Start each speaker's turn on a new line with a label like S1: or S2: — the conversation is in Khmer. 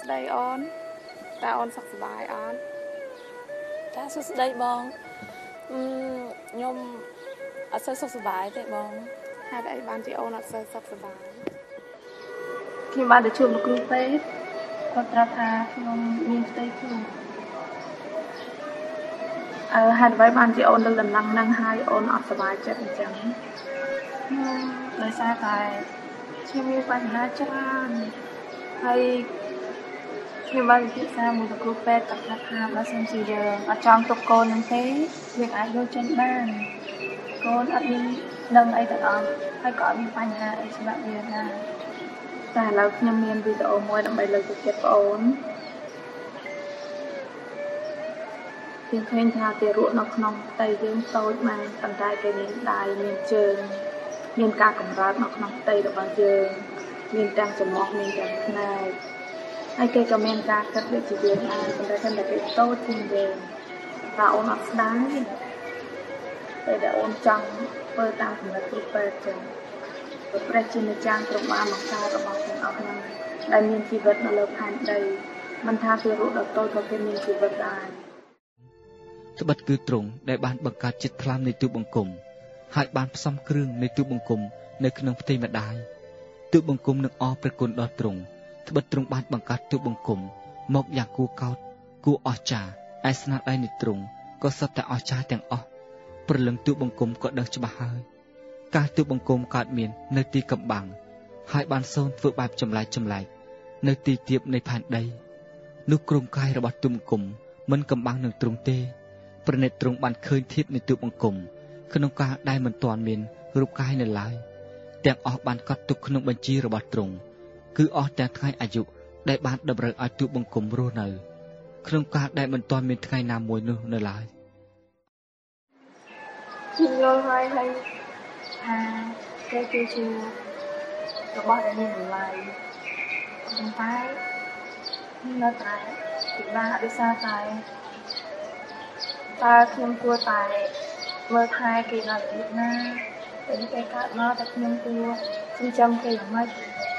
S1: đây on ta on sọc bài on
S2: ta sụt đây bong nhom ở sơ sọc bài thế bong
S1: hai đại ban chị on ở sơ sọc bài
S3: khi bạn được chụp một cú tết còn ra thà nhom miền tây chung hai đại ban chị on được lần lăng năng hai on ở sọc bài chết chẳng đời xa tài chưaมีปัญหาจ้านให้khi bạn đi xa một cái group pet tập ra thà và xem gì giờ ở trong tộc con những thế việc ai vô trên ban con ở bên nâng ấy thật on hay có bịปัญหาấy sẽ bạn về raแต่แล้วยังมีวิดีโอมวยทำไมเราจะเก็บโอนเพียงแค่ทาเตรุนกนองไตยืมโตมาปันได้แกนี้ได้มีเชิงមានការកម្រើកនៅក្នុងផ្ទៃរបស់យើងមានទាំងចំហមានទាំងផ្នែកហើយគេក៏មានការគិតដូចជាយើងដែរប៉ុន្តែតែគេតូចជាងយើងតែអូនអត់ស្ដាយទេតែអូនចង់ធ្វើតាមចំណុចគ្រូពេទ្យចឹងព្រះជាម្ចាស់ទ្រង់បានបង្កើតរបស់ទាំងអស់ហ្នឹងដែលមានជីវិតនៅលើផែនដីមិនថាជារូបដ៏តូចក៏គេមានជីវិតដែរ
S4: ត្បិតគឺទ្រង់ដែលបានបង្កើតចិត្តថ្លាមនៃទូបង្គំហើយបានផ្សំគ្រឿងនៃទូបង្គំនៅក្នុងផ្ទៃម្ដាយទូបង្គំនឹងអរព្រះគុណដល់ទ្រង់ត្បិតទ្រង់បានបង្កើតទូបង្គំមកយ៉ាងគួរកោតគួរអស្ចារ្យឯស្នាដៃនៃទ្រង់ក៏សុទ្ធតែអស្ចារ្យទាំងអស់ព្រលឹងទូបង្គំក៏ដឹងច្បាស់ហើយការទូបង្គំកើតមាននៅទីកំបាំងហើយបានសូនធ្វើបែបចម្លែកនៅទីទាបនៃផែនដីនោះក្រុមកាយរបស់ទូបង្គំមិនកំបាំងនឹងទ្រង់ទេប្រណិតទ្រង់បានឃើញធាតុនៃទូបង្គំក្នុងការដែលមិនទាន់មានរូបកាយនៅឡើយទាំងអស់បានកត់ទុកក្នុងបញ្ជីរបស់ទ្រង់គឺអស់ទាំងថ្ងៃអាយុដែលបានតម្រូវឲ្យទូបង្គំរស់នៅក្នុងការដែលមិនទាន់មានថ្ងៃណាមួយនោះនៅឡើយ
S3: ខ្ញុំយល់ហើយថាគេគឺជារបស់ដែលមានតម្លៃប៉ុន្តែនៅតែពិបាកដោយសារតែខ្ញុំគួរតែមើលថែគេនៅរបៀបណាពេលគេកើតមកតែខ្ញុំគួរចិញ្ចឹមគេយ៉ាងម៉េច